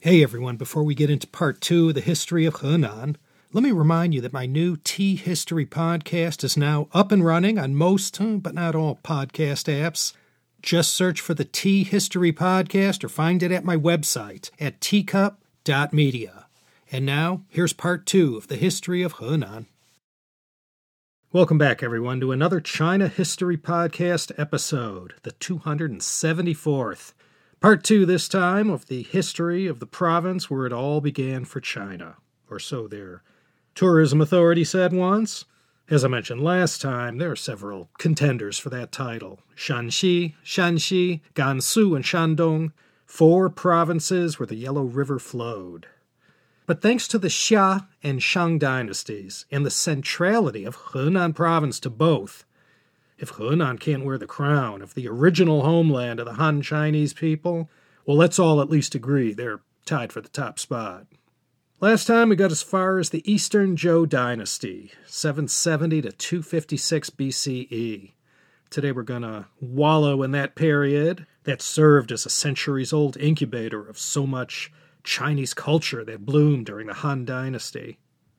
Hey everyone, before we get into part 2 of the history of Henan, let me remind you that my new Tea History podcast is now up and running on most, but not all, podcast apps. Just search for the Tea History Podcast or find it at my website at teacup.media. And now, here's part 2 of the history of Henan. Welcome back, everyone, to another China History Podcast episode, the 274th. Part 2 this time of the history of the province where it all began for China, or so their tourism authority said once. As I mentioned last time, there are several contenders for that title. Shanxi, Gansu, and Shandong, 4 provinces where the Yellow River flowed. But thanks to the Xia and Shang dynasties and the centrality of Henan province to both, if Henan can't wear the crown of the original homeland of the Han Chinese people, well, let's all at least agree they're tied for the top spot. Last time we got as far as the Eastern Zhou dynasty, 770 to 256 BCE. Today we're going to wallow in that period that served as a centuries-old incubator of so much Chinese culture that bloomed during the Han dynasty.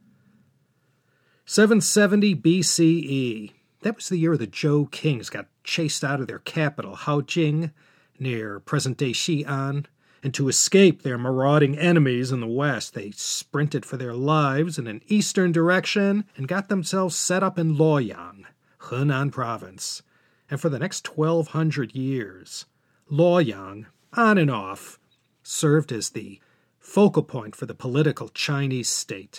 770 BCE. That was the year the Zhou kings got chased out of their capital, Haojing, near present-day Xi'an, and to escape their marauding enemies in the west, they sprinted for their lives in an eastern direction and got themselves set up in Luoyang, Henan province. And for the next 1,200 years, Luoyang, on and off, served as the focal point for the political Chinese state.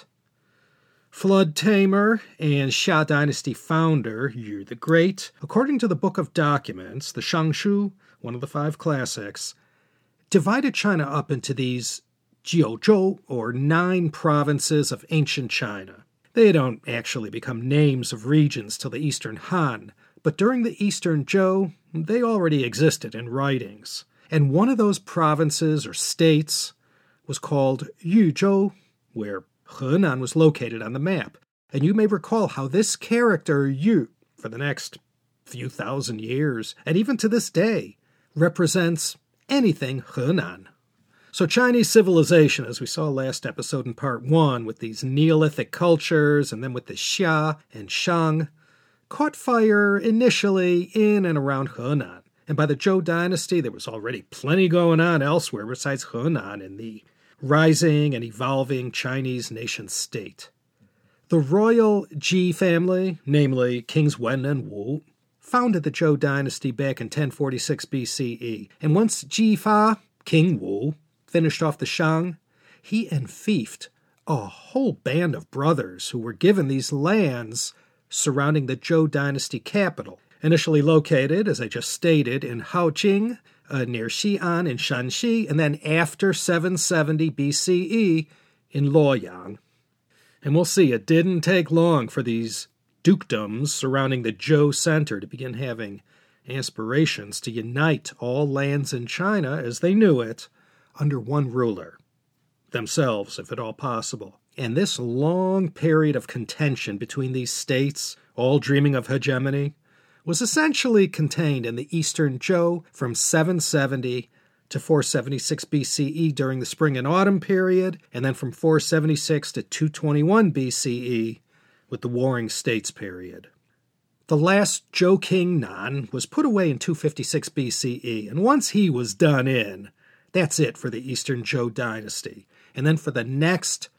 Flood tamer and Xia dynasty founder, Yu the Great, according to the Book of Documents, the Shangshu, one of the 5 classics, divided China up into these Jiuzhou, or 9 provinces of ancient China. They don't actually become names of regions till the Eastern Han, but during the Eastern Zhou, they already existed in writings. And one of those provinces or states was called Yuzhou, where Henan was located on the map. And you may recall how this character, Yu, for the next few thousand years, and even to this day, represents anything Henan. So Chinese civilization, as we saw last episode in part 1, with these Neolithic cultures, and then with the Xia and Shang, caught fire initially in and around Henan. And by the Zhou dynasty, there was already plenty going on elsewhere besides Henan in the rising and evolving Chinese nation-state. The royal Ji family, namely Kings Wen and Wu, founded the Zhou dynasty back in 1046 BCE, and once Ji Fa, King Wu, finished off the Shang, he enfeoffed a whole band of brothers who were given these lands surrounding the Zhou dynasty capital, initially located, as I just stated, in Haojing, near Xi'an in Shanxi, and then after 770 BCE in Luoyang. And we'll see, it didn't take long for these dukedoms surrounding the Zhou center to begin having aspirations to unite all lands in China as they knew it under one ruler, themselves, if at all possible. And this long period of contention between these states, all dreaming of hegemony, was essentially contained in the Eastern Zhou from 770 to 476 BCE during the spring and autumn period, and then from 476 to 221 BCE with the Warring States period. The last Zhou king, Nan, was put away in 256 BCE, and once he was done in, that's it for the Eastern Zhou dynasty. And then for the next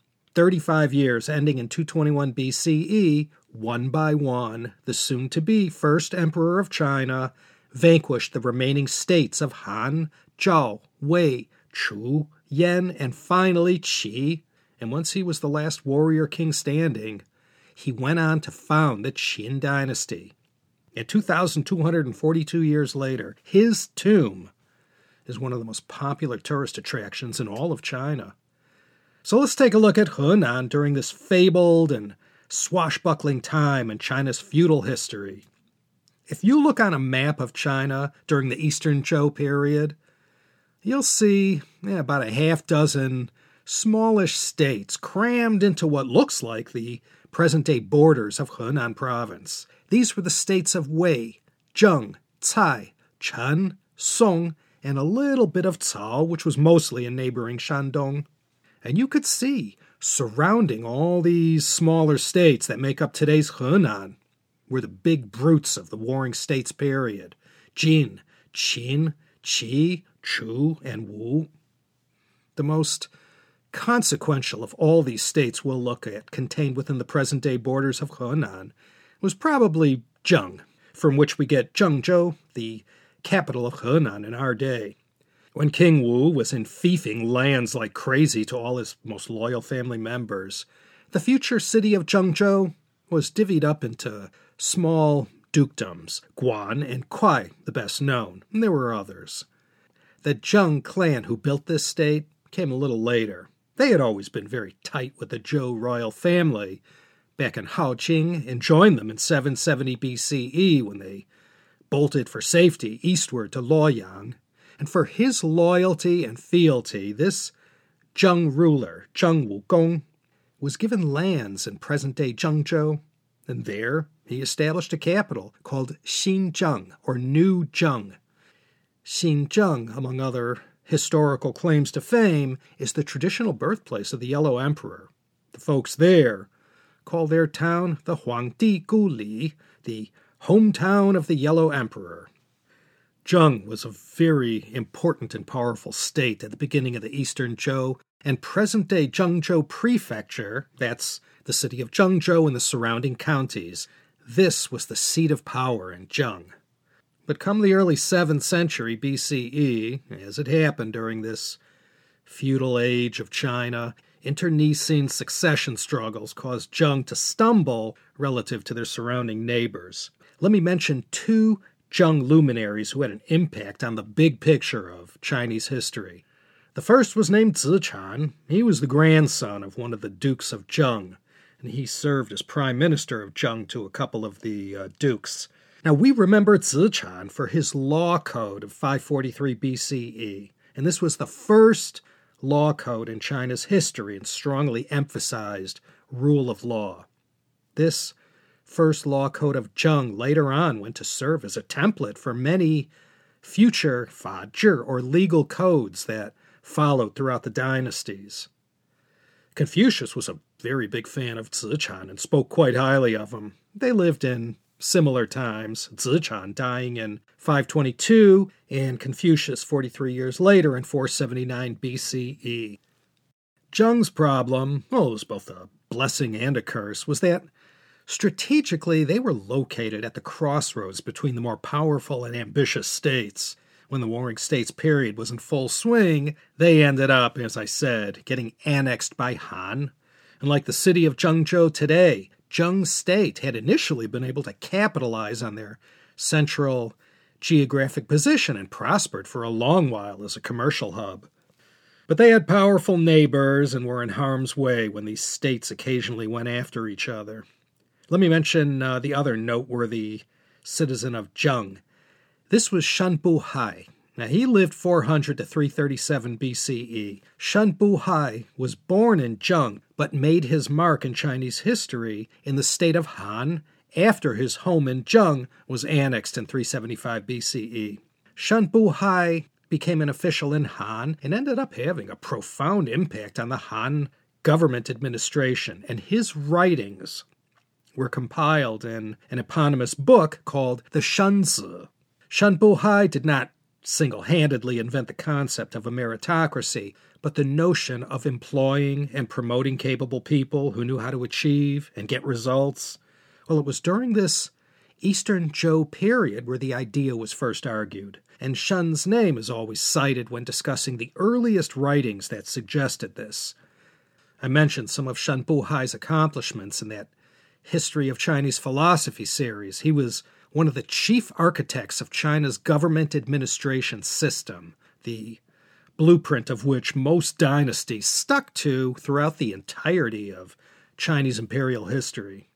35 years, ending in 221 BCE, one by one, the soon-to-be first emperor of China vanquished the remaining states of Han, Zhao, Wei, Chu, Yan, and finally Qi. And once he was the last warrior king standing, he went on to found the Qin dynasty. And 2,242 years later, his tomb is one of the most popular tourist attractions in all of China. So let's take a look at Henan during this fabled and swashbuckling time in China's feudal history. If you look on a map of China during the Eastern Zhou period, you'll see about a half dozen smallish states crammed into what looks like the present-day borders of Henan province. These were the states of Wei, Zheng, Cai, Chen, Song, and a little bit of Cao, which was mostly in neighboring Shandong. And you could see, surrounding all these smaller states that make up today's Henan, were the big brutes of the Warring States period: Jin, Qin, Qi, Chu, and Wu. The most consequential of all these states we'll look at, contained within the present-day borders of Henan, was probably Zheng, from which we get Zhengzhou, the capital of Henan in our day. When King Wu was fiefing lands like crazy to all his most loyal family members, the future city of Zhengzhou was divvied up into small dukedoms, Guan and Kuai, the best known, and there were others. The Zheng clan who built this state came a little later. They had always been very tight with the Zhou royal family back in Haoqing and joined them in 770 BCE when they bolted for safety eastward to Luoyang. And for his loyalty and fealty, this Zheng ruler, Zheng Wugong, was given lands in present-day Zhengzhou, and there he established a capital called Xinzheng, or New Zheng. Xinzheng, among other historical claims to fame, is the traditional birthplace of the Yellow Emperor. The folks there call their town the Huangdi Guli, the hometown of the Yellow Emperor. Zheng was a very important and powerful state at the beginning of the Eastern Zhou, and present-day Zhengzhou Prefecture, that's the city of Zhengzhou and the surrounding counties, this was the seat of power in Zheng. But come the early 7th century BCE, as it happened during this feudal age of China, internecine succession struggles caused Zheng to stumble relative to their surrounding neighbors. Let me mention two Zheng luminaries who had an impact on the big picture of Chinese history. The first was named Zichan. He was the grandson of one of the dukes of Zheng, and he served as prime minister of Zheng to a couple of the dukes. Now, we remember Zichan for his law code of 543 BCE, and this was the first law code in China's history and strongly emphasized rule of law. This first law code of Zheng later on went to serve as a template for many future fazhi, or legal codes, that followed throughout the dynasties. Confucius was a very big fan of Zichan and spoke quite highly of him. They lived in similar times, Zichan dying in 522 and Confucius 43 years later in 479 BCE. Zheng's problem, it was both a blessing and a curse, was that strategically they were located at the crossroads between the more powerful and ambitious states. When the Warring States period was in full swing, they ended up, as I said, getting annexed by Han. And like the city of Zhengzhou today, Zheng State had initially been able to capitalize on their central geographic position and prospered for a long while as a commercial hub. But they had powerful neighbors and were in harm's way when these states occasionally went after each other. Let me mention the other noteworthy citizen of Zheng. This was Shan Buhai. Now, he lived 400 to 337 BCE. Shan Buhai was born in Zheng, but made his mark in Chinese history in the state of Han after his home in Zheng was annexed in 375 BCE. Shan Buhai became an official in Han and ended up having a profound impact on the Han government administration, and his writings were compiled in an eponymous book called the Shanzi. Shan Buhai did not single-handedly invent the concept of a meritocracy, but the notion of employing and promoting capable people who knew how to achieve and get results. Well, it was during this Eastern Zhou period where the idea was first argued, and Shan's name is always cited when discussing the earliest writings that suggested this. I mentioned some of Shan Buhai's accomplishments in that History of Chinese Philosophy series. He was one of the chief architects of China's government administration system, the blueprint of which most dynasties stuck to throughout the entirety of Chinese imperial history.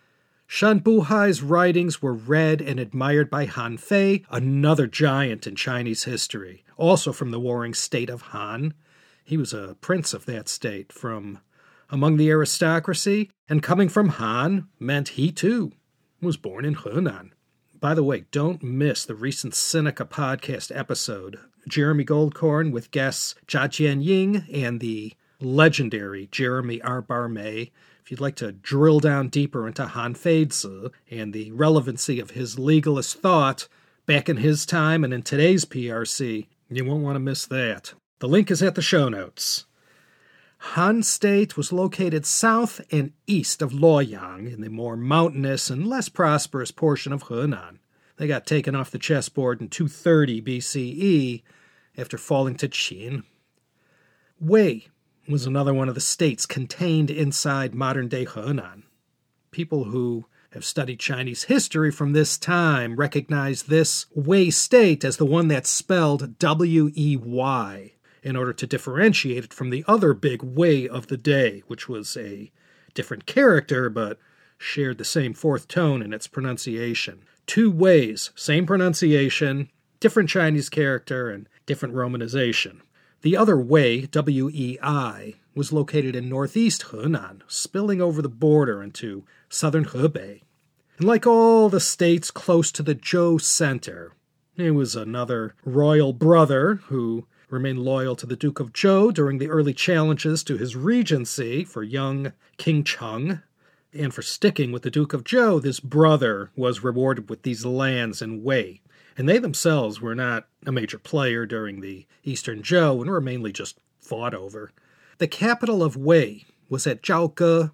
Shan Buhai's writings were read and admired by Han Fei, another giant in Chinese history, also from the warring state of Han. He was a prince of that state from among the aristocracy, and coming from Han meant he, too, was born in Henan. By the way, don't miss the recent Sinica podcast episode Jeremy Goldkorn with guests Jia Jianying and the legendary Jeremy R. Barmay. If you'd like to drill down deeper into Han Feizi and the relevancy of his legalist thought back in his time and in today's PRC, you won't want to miss that. The link is at the show notes. Han State was located south and east of Luoyang in the more mountainous and less prosperous portion of Henan. They got taken off the chessboard in 230 BCE after falling to Qin. Wei was another one of the states contained inside modern-day Henan. People who have studied Chinese history from this time recognize this Wei state as the one that's spelled W-E-Y in order to differentiate it from the other big Wei of the day, which was a different character but shared the same fourth tone in its pronunciation. Two Weis, same pronunciation, different Chinese character, and different romanization. The other Wei, W-E-I, was located in northeast Henan, spilling over the border into southern Hebei. And like all the states close to the Zhou center, it was another royal brother who remained loyal to the Duke of Zhou during the early challenges to his regency for young King Cheng. And for sticking with the Duke of Zhou, this brother was rewarded with these lands in Wei. And they themselves were not a major player during the Eastern Zhou and were mainly just fought over. The capital of Wei was at Zhaoge,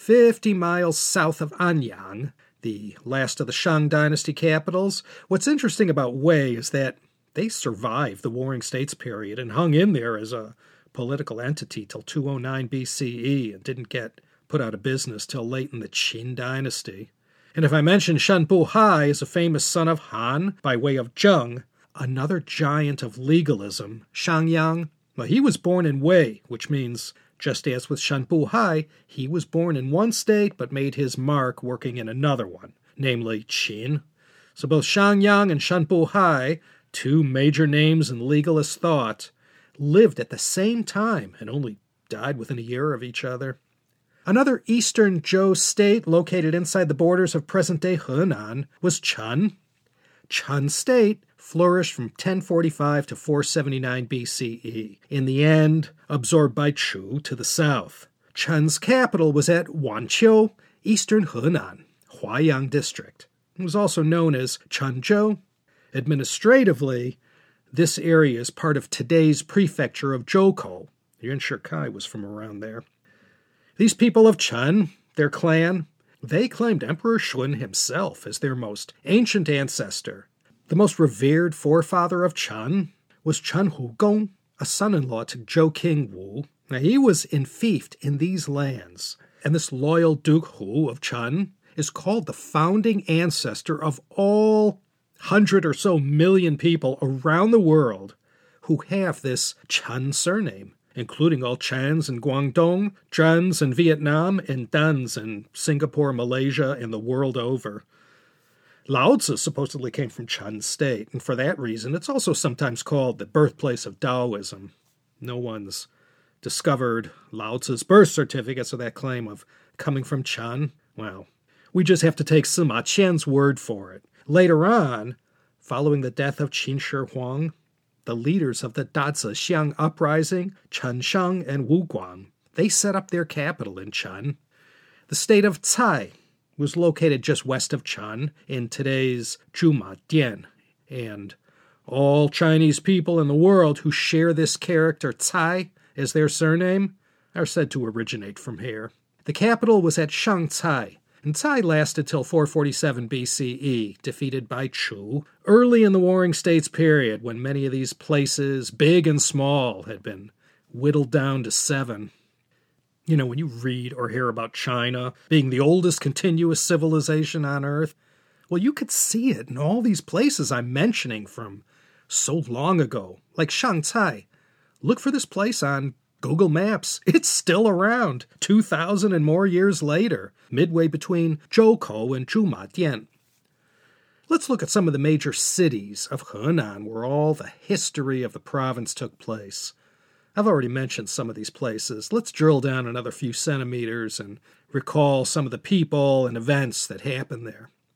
50 miles south of Anyang, the last of the Shang dynasty capitals. What's interesting about Wei is that they survived the Warring States period and hung in there as a political entity till 209 BCE and didn't get put out of business till late in the Qin dynasty. And if I mention Shen Buhai as a famous son of Han by way of Zheng, another giant of legalism, Shangyang, well, he was born in Wei, which means, just as with Shen Buhai, he was born in one state but made his mark working in another one, namely Qin. So both Shangyang and Shen Buhai, two major names in legalist thought, lived at the same time and only died within a year of each other. Another eastern Zhou state located inside the borders of present-day Henan was Chen. Chen State flourished from 1045 to 479 BCE, in the end absorbed by Chu to the south. Chen's capital was at Wanqiu, eastern Henan, Huaiyang district. It was also known as Chenzhou. Administratively, this area is part of today's prefecture of Zhoukou. Yuan Shikai was from around there. These people of Chen, their clan, they claimed Emperor Shun himself as their most ancient ancestor. The most revered forefather of Chen was Chen Hugong, a son-in-law to Zhou King Wu. Now, he was enfeoffed in these lands, and this loyal Duke Hu of Chen is called the founding ancestor of all 100 or so million people around the world who have this Chen surname, including all Chans in Guangdong, Zhens in Vietnam, and Dans in Singapore, Malaysia, and the world over. Lao Tzu supposedly came from Chen State, and for that reason it's also sometimes called the birthplace of Taoism. No one's discovered Lao Tzu's birth certificate, so that claim of coming from Chen, well, we just have to take Sima Qian's word for it. Later on, following the death of Qin Shi Huang, the leaders of the Dazi-Xiang uprising, Chen Sheng and Wu Guang, they set up their capital in Chen. The state of Cai was located just west of Chen in today's Zhumadian, and all Chinese people in the world who share this character Cai as their surname are said to originate from here. The capital was at Shangcai, and Cai lasted till 447 BCE, defeated by Chu, early in the Warring States period when many of these places, big and small, had been whittled down to 7. You know, when you read or hear about China being the oldest continuous civilization on Earth, well, you could see it in all these places I'm mentioning from so long ago, like Shangcai. Look for this place on Google Maps. It's still around 2,000 and more years later, midway between Zhoukou and Zhumadian. Let's look at some of the major cities of Henan where all the history of the province took place. I've already mentioned some of these places. Let's drill down another few centimeters and recall some of the people and events that happened there.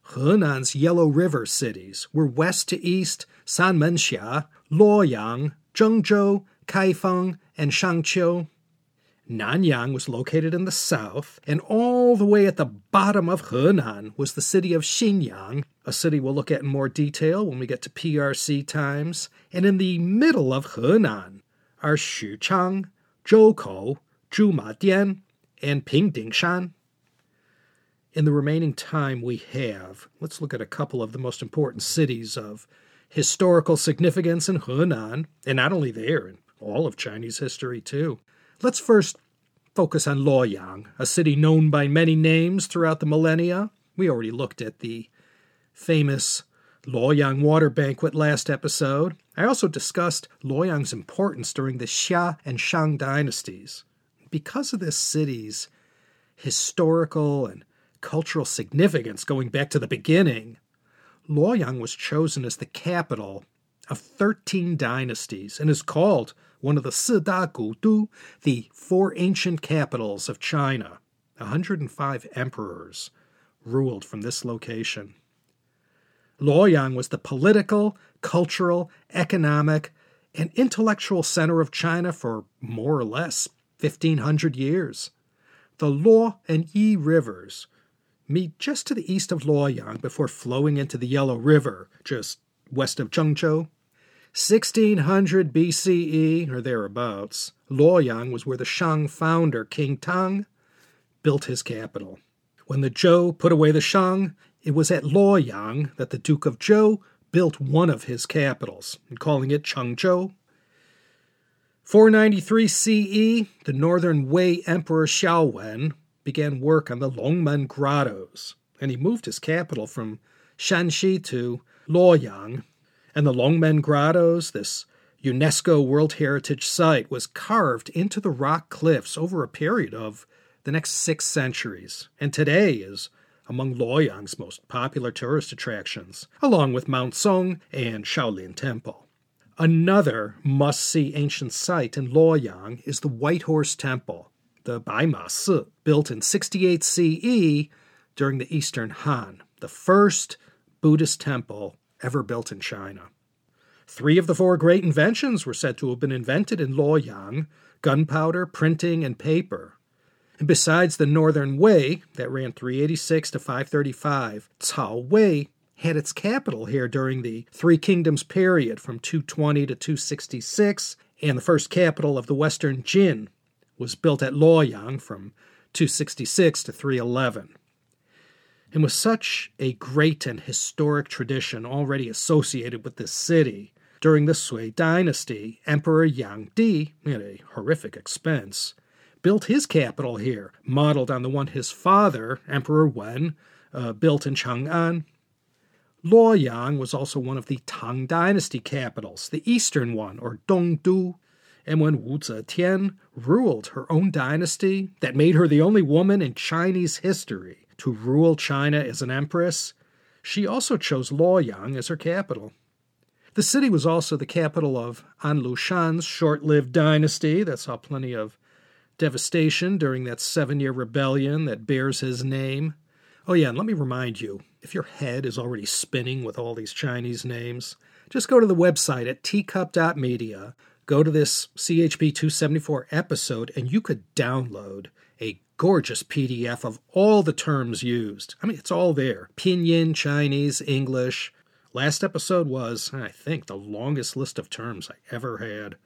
Henan's Yellow River cities were west to east Sanmenxia, Luoyang, Zhengzhou, Kaifeng, and Shangqiu. Nanyang was located in the south, and all the way at the bottom of Henan was the city of Xinyang, a city we'll look at in more detail when we get to PRC times. And in the middle of Henan are Xuchang, Zhoukou, Zhumadian, and Pingdingshan. In the remaining time we have, let's look at a couple of the most important cities of historical significance in Henan, and not only there, in all of Chinese history too. Let's first focus on Luoyang, a city known by many names throughout the millennia. We already looked at the famous Luoyang water banquet last episode. I also discussed Luoyang's importance during the Xia and Shang dynasties. Because of this city's historical and cultural significance going back to the beginning, Luoyang was chosen as the capital of 13 dynasties and is called one of the Sida Gudu, the four ancient capitals of China. 105 emperors ruled from this location. Luoyang was the political, cultural, economic, and intellectual center of China for more or less 1,500 years. The Luo and Yi rivers meet just to the east of Luoyang before flowing into the Yellow River, just west of Zhengzhou. 1600 BCE, or thereabouts, Luoyang was where the Shang founder, King Tang, built his capital. When the Zhou put away the Shang, it was at Luoyang that the Duke of Zhou built one of his capitals, calling it Chengzhou. 493 CE, the northern Wei Emperor Xiaowen began work on the Longmen Grottoes, and he moved his capital from Shanxi to Luoyang. And the Longmen Grottoes, this UNESCO World Heritage Site, was carved into the rock cliffs over a period of the next 6 centuries, and today is among Luoyang's most popular tourist attractions, along with Mount Song and Shaolin Temple. Another must-see ancient site in Luoyang is the White Horse Temple, the Baima Si, built in 68 CE during the Eastern Han, the first Buddhist temple ever built in China. 3 of the 4 great inventions were said to have been invented in Luoyang: gunpowder, printing, and paper. And besides the northern Wei, that ran 386 to 535, Cao Wei had its capital here during the Three Kingdoms period from 220 to 266, and the first capital of the Western Jin was built at Luoyang from 266 to 311. And with such a great and historic tradition already associated with this city, during the Sui dynasty, Emperor Yang Di, at a horrific expense, built his capital here, modeled on the one his father, Emperor Wen, built in Chang'an. Luoyang was also one of the Tang dynasty capitals, the eastern one, or Dongdu. And when Wu Zetian ruled her own dynasty that made her the only woman in Chinese history to rule China as an empress, she also chose Luoyang as her capital. The city was also the capital of An Lushan's short-lived dynasty that saw plenty of devastation during that 7-year rebellion that bears his name. Oh yeah, and let me remind you, if your head is already spinning with all these Chinese names, just go to the website at teacup.media, go to this CHP 274 episode, and you could download a gorgeous PDF of all the terms used. I mean, it's all there. Pinyin, Chinese, English. Last episode was, I think, the longest list of terms I ever had.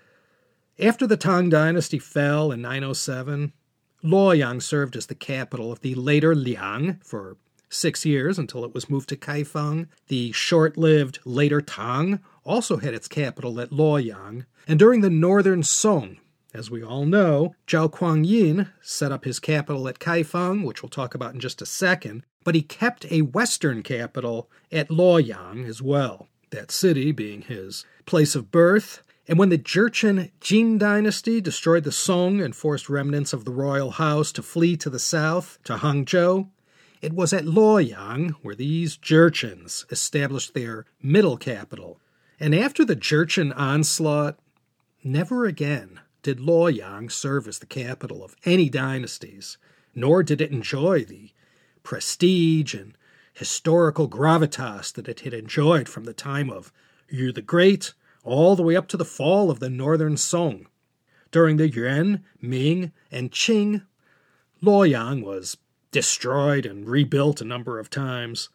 After the Tang dynasty fell in 907, Luoyang served as the capital of the later Liang for 6 years until it was moved to Kaifeng. The short-lived later Tang also had its capital at Luoyang. And during the northern Song, as we all know, Zhao Kuangyin set up his capital at Kaifeng, which we'll talk about in just a second, but he kept a western capital at Luoyang as well, that city being his place of birth. And when the Jurchen Jin dynasty destroyed the Song and forced remnants of the royal house to flee to the south, to Hangzhou, it was at Luoyang where these Jurchens established their middle capital. And after the Jurchen onslaught, never again did Luoyang serve as the capital of any dynasties, nor did it enjoy the prestige and historical gravitas that it had enjoyed from the time of Yu the Great all the way up to the fall of the Northern Song. During the Yuan, Ming, and Qing, Luoyang was destroyed and rebuilt a number of times.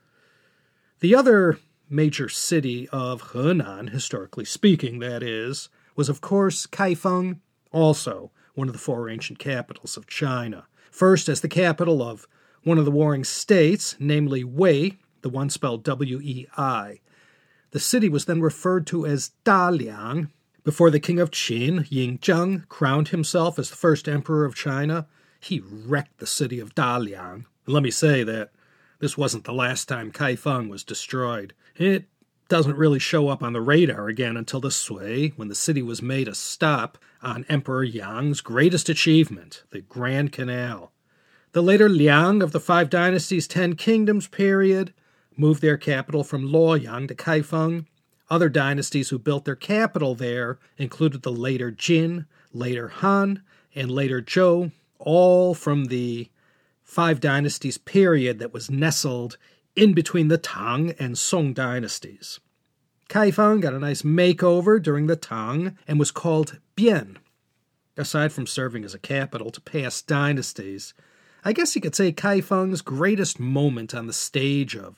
The other major city of Henan, historically speaking, that is, was of course Kaifeng, also one of the four ancient capitals of China. First as the capital of one of the warring states, namely Wei, the one spelled W-E-I. The city was then referred to as Daliang. Before the king of Qin, Yingzheng, crowned himself as the first emperor of China, he wrecked the city of Daliang. And let me say that this wasn't the last time Kaifeng was destroyed. It doesn't really show up on the radar again until the Sui, when the city was made a stop on Emperor Yang's greatest achievement, the Grand Canal. The later Liang of the Five Dynasties, 10 Kingdoms period moved their capital from Luoyang to Kaifeng. Other dynasties who built their capital there included the later Jin, later Han, and later Zhou, all from the Five Dynasties period that was nestled in between the Tang and Song dynasties. Kaifeng got a nice makeover during the Tang and was called Bian. Aside from serving as a capital to past dynasties, I guess you could say Kaifeng's greatest moment on the stage of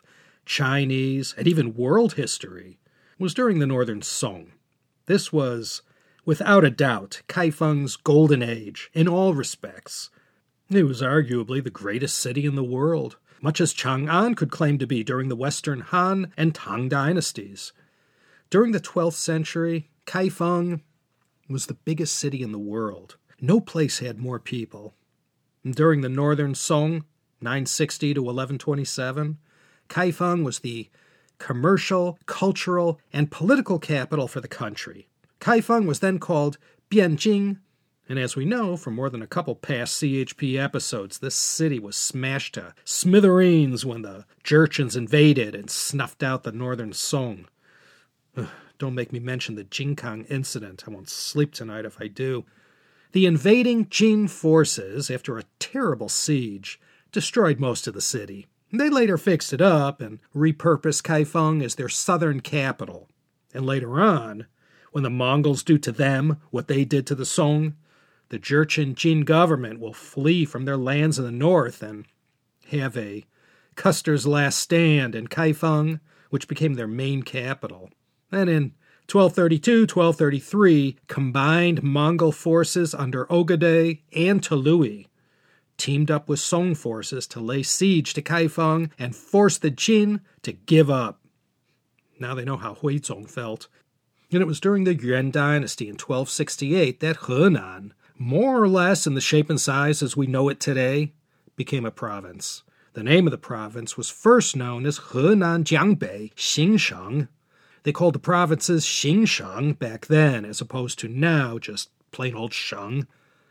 Chinese and even world history was during the Northern Song. This was, without a doubt, Kaifeng's golden age in all respects. It was arguably the greatest city in the world, much as Chang'an could claim to be during the Western Han and Tang dynasties. During the 12th century, Kaifeng was the biggest city in the world. No place had more people. And during the Northern Song, 960 to 1127, Kaifeng was the commercial, cultural, and political capital for the country. Kaifeng was then called Bianjing, and as we know from more than a couple past CHP episodes, this city was smashed to smithereens when the Jurchens invaded and snuffed out the Northern Song. Don't make me mention the Jingkang incident. I won't sleep tonight if I do. The invading Jin forces, after a terrible siege, destroyed most of the city. They later fixed it up and repurposed Kaifeng as their southern capital. And later on, when the Mongols do to them what they did to the Song, the Jurchen Jin government will flee from their lands in the north and have a Custer's last stand in Kaifeng, which became their main capital. And in 1232-1233, combined Mongol forces under Ogedei and Tolui teamed up with Song forces to lay siege to Kaifeng and force the Jin to give up. Now they know how Huizong felt. And it was during the Yuan dynasty in 1268 that Henan, more or less in the shape and size as we know it today, became a province. The name of the province was first known as Henan Jiangbei Xingsheng. They called the provinces Xingsheng back then, as opposed to now just plain old Sheng.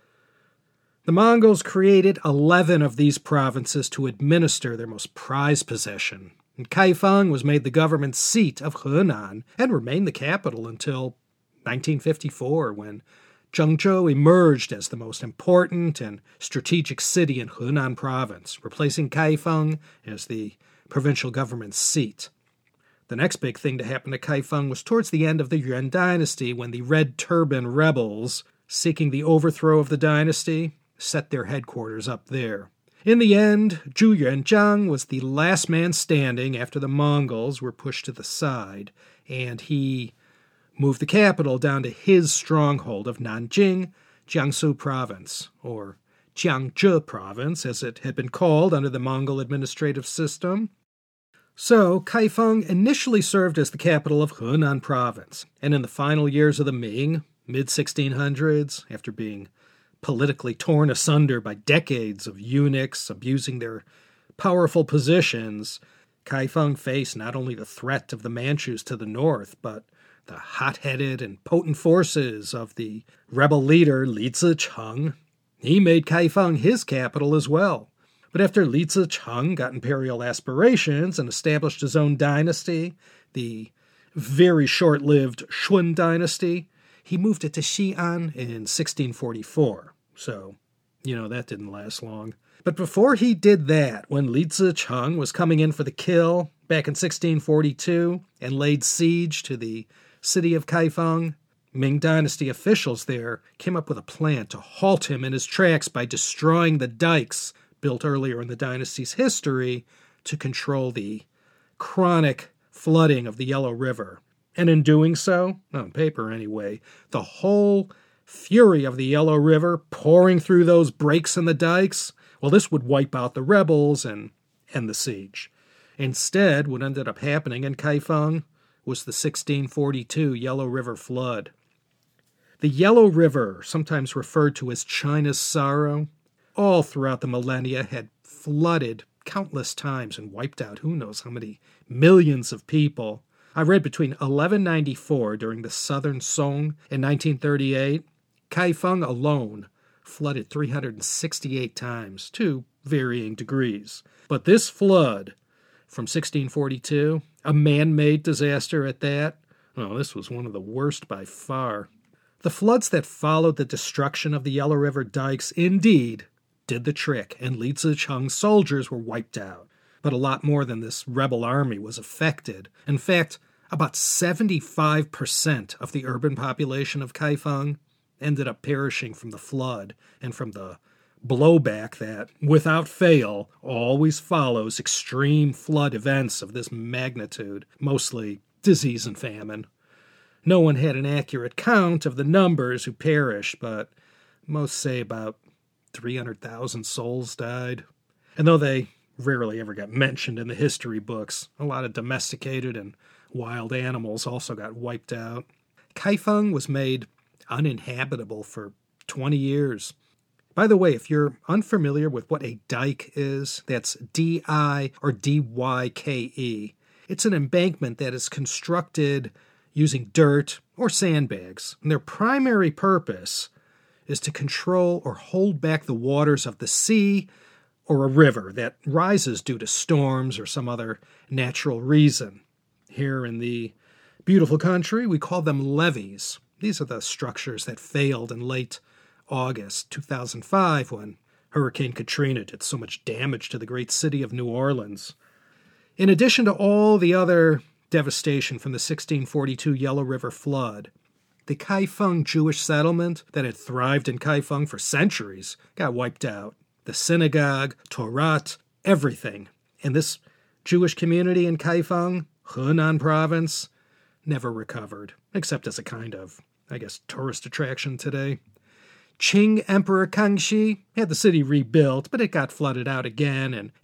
The Mongols created 11 of these provinces to administer their most prized possession, and Kaifeng was made the government seat of Henan and remained the capital until 1954, when Zhengzhou emerged as the most important and strategic city in Henan province, replacing Kaifeng as the provincial government's seat. The next big thing to happen to Kaifeng was towards the end of the Yuan dynasty, when the Red Turban rebels, seeking the overthrow of the dynasty, set their headquarters up there. In the end, Zhu Yuanzhang was the last man standing after the Mongols were pushed to the side, and he moved the capital down to his stronghold of Nanjing, Jiangsu province, or Jiangzhou province, as it had been called under the Mongol administrative system. So, Kaifeng initially served as the capital of Henan province, and in the final years of the Ming, mid-1600s, after being politically torn asunder by decades of eunuchs abusing their powerful positions, Kaifeng faced not only the threat of the Manchus to the north, but the hot-headed and potent forces of the rebel leader Li Zicheng. He made Kaifeng his capital as well. But after Li Zicheng got imperial aspirations and established his own dynasty, the very short-lived Shun dynasty, he moved it to Xi'an in 1644. So That didn't last long. But before he did that, when Li Zicheng was coming in for the kill back in 1642 and laid siege to the city of Kaifeng, Ming Dynasty officials there came up with a plan to halt him in his tracks by destroying the dikes built earlier in the dynasty's history to control the chronic flooding of the Yellow River. And in doing so, on paper anyway, the whole fury of the Yellow River pouring through those breaks in the dikes, well, this would wipe out the rebels and end the siege. Instead, what ended up happening in Kaifeng was the 1642 Yellow River flood. The Yellow River, sometimes referred to as China's sorrow, all throughout the millennia had flooded countless times and wiped out who knows how many millions of people. I read between 1194, during the Southern Song, and 1938, Kaifeng alone flooded 368 times, to varying degrees. But this flood from 1642, a man-made disaster at that, this was one of the worst by far. The floods that followed the destruction of the Yellow River dikes indeed did the trick, and Li Zicheng's soldiers were wiped out. But a lot more than this rebel army was affected. In fact, about 75% of the urban population of Kaifeng ended up perishing from the flood and from the blowback that, without fail, always follows extreme flood events of this magnitude, mostly disease and famine. No one had an accurate count of the numbers who perished, but most say about 300,000 souls died. And though they rarely ever got mentioned in the history books, a lot of domesticated and wild animals also got wiped out. Kaifeng was made uninhabitable for 20 years. By the way, if you're unfamiliar with what a dike is, that's D-I or D-Y-K-E. It's an embankment that is constructed using dirt or sandbags. And their primary purpose is to control or hold back the waters of the sea or a river that rises due to storms or some other natural reason. Here in the beautiful country, we call them levees. These are the structures that failed in late August 2005 when Hurricane Katrina did so much damage to the great city of New Orleans. In addition to all the other devastation from the 1642 Yellow River flood, the Kaifeng Jewish settlement that had thrived in Kaifeng for centuries got wiped out. The synagogue, Torah, everything. And this Jewish community in Kaifeng, Henan province, never recovered, except as a kind of, tourist attraction today. Qing Emperor Kangxi had the city rebuilt, but it got flooded out again in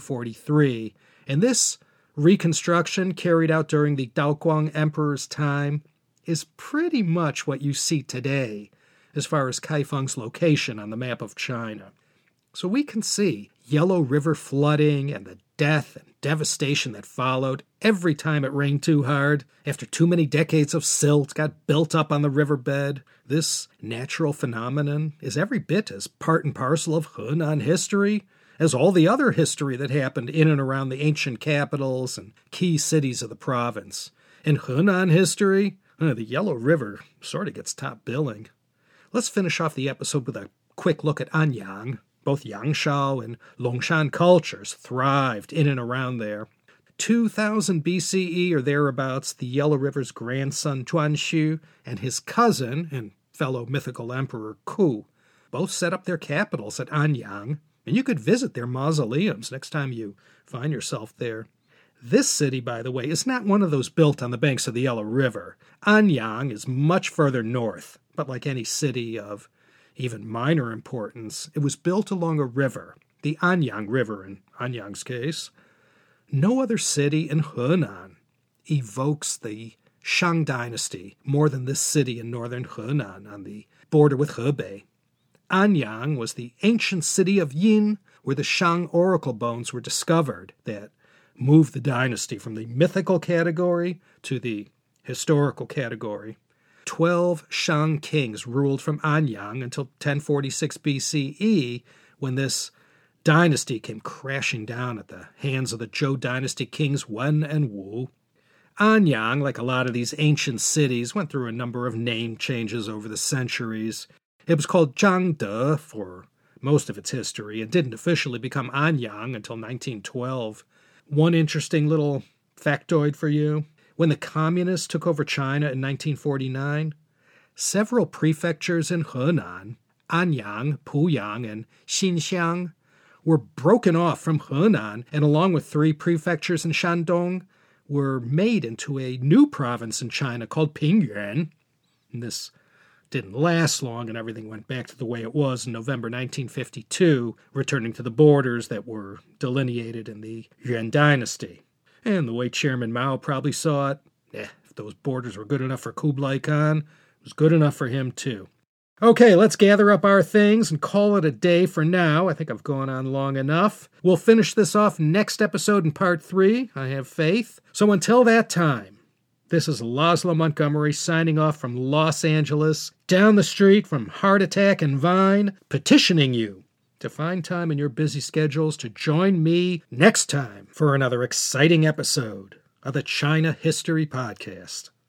1843. And this reconstruction, carried out during the Daoguang Emperor's time, is pretty much what you see today as far as Kaifeng's location on the map of China. So we can see Yellow River flooding and the death and devastation that followed every time it rained too hard, after too many decades of silt got built up on the riverbed. This natural phenomenon is every bit as part and parcel of Henan history as all the other history that happened in and around the ancient capitals and key cities of the province. In Henan history, the Yellow River sort of gets top billing. Let's finish off the episode with a quick look at Anyang. Both Yangshao and Longshan cultures thrived in and around there. 2000 BCE or thereabouts, the Yellow River's grandson Tuanshu and his cousin and fellow mythical emperor Ku both set up their capitals at Anyang, and you could visit their mausoleums next time you find yourself there. This city, by the way, is not one of those built on the banks of the Yellow River. Anyang is much further north, but like any city of even minor importance, it was built along a river, the Anyang River in Anyang's case. No other city in Henan evokes the Shang dynasty more than this city in northern Henan on the border with Hebei. Anyang was the ancient city of Yin, where the Shang oracle bones were discovered that moved the dynasty from the mythical category to the historical category. 12 Shang kings ruled from Anyang until 1046 BCE, when this dynasty came crashing down at the hands of the Zhou dynasty kings Wen and Wu. Anyang, like a lot of these ancient cities, went through a number of name changes over the centuries. It was called Zhangde for most of its history, and didn't officially become Anyang until 1912. One interesting little factoid for you. When the communists took over China in 1949, several prefectures in Henan, Anyang, Puyang, and Xinxiang, were broken off from Henan, and along with 3 prefectures in Shandong, were made into a new province in China called Pingyuan. And this didn't last long, and everything went back to the way it was in November 1952, returning to the borders that were delineated in the Yuan dynasty. And the way Chairman Mao probably saw it, if those borders were good enough for Kublai Khan, it was good enough for him too. Okay, let's gather up our things and call it a day for now. I think I've gone on long enough. We'll finish this off next episode in part 3, I have faith. So until that time, this is Laszlo Montgomery signing off from Los Angeles, down the street from Heart Attack and Vine, petitioning you to find time in your busy schedules to join me next time for another exciting episode of the China History Podcast.